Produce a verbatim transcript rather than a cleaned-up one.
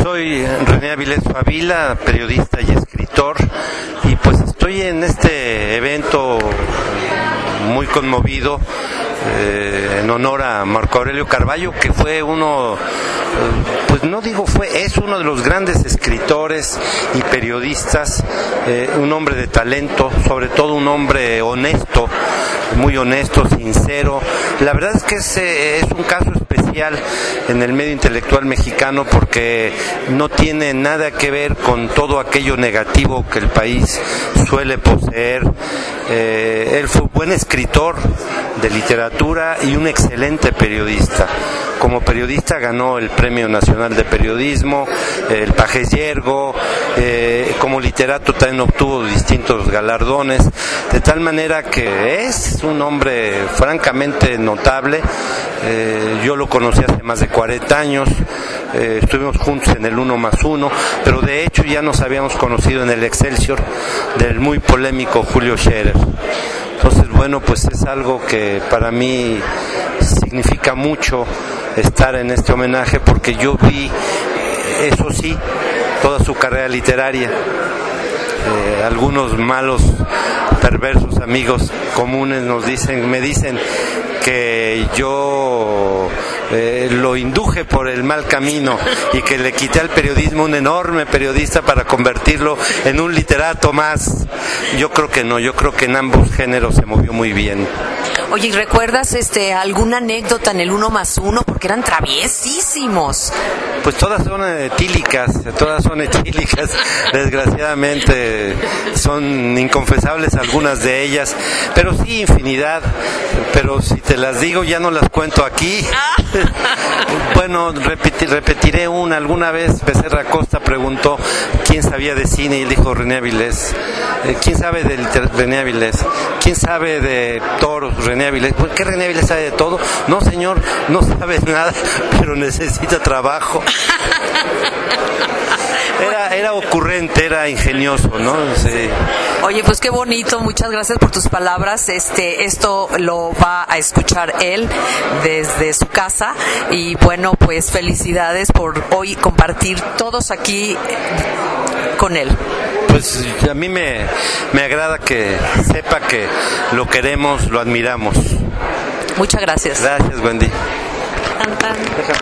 soy René Avilés Favila, periodista y escritor, y pues estoy en este evento muy conmovido eh, en honor a Marco Aurelio Carvalho, que fue uno, pues no digo fue, es uno de los grandes escritores y periodistas, eh, un hombre de talento, sobre todo un hombre honesto, muy honesto, sincero. La verdad es que es, es un caso especial en el medio intelectual mexicano porque no tiene nada que ver con todo aquello negativo que el país suele poseer. Eh, él fue un buen escritor de literatura y un excelente periodista. Como periodista ganó el Premio Nacional de Periodismo, el Pajés Yergo, eh, como literato también obtuvo distintos galardones, de tal manera que es un hombre francamente notable. Eh, yo lo conocí hace más de cuarenta años, eh, estuvimos juntos en el Uno más Uno, pero de hecho ya nos habíamos conocido en el Excelsior del muy polémico Julio Scherer. Entonces, bueno, pues es algo que para mí significa mucho estar en este homenaje, porque yo vi, eso sí, toda su carrera literaria. Eh, algunos malos, perversos amigos comunes nos dicen, me dicen que yo eh, lo induje por el mal camino y que le quité al periodismo un enorme periodista para convertirlo en un literato más. Yo creo que no, yo creo que en ambos géneros se movió muy bien. Oye, ¿y recuerdas este alguna anécdota en el Uno más Uno? Porque eran traviesísimos. Pues todas son etílicas, todas son etílicas, desgraciadamente son inconfesables algunas de ellas, pero sí infinidad, pero si te las digo ya no las cuento aquí. Bueno, repeti, repetiré una. Alguna vez Becerra Costa preguntó quién sabía de cine y él dijo René Avilés. Eh, ¿Quién sabe de René Avilés? ¿Quién sabe de toros? René Avilés. ¿Qué René Avilés sabe de todo? No, señor, no sabe nada, pero necesita trabajo. Era, era ocurrente, era ingenioso, ¿no? Sí. Oye, pues qué bonito, muchas gracias por tus palabras. Este, esto lo va a escuchar él desde su casa y bueno, pues felicidades por hoy compartir todos aquí con él. Pues a mí me, me agrada que sepa que lo queremos, lo admiramos. Muchas gracias. Gracias, Wendy. Tan, tan.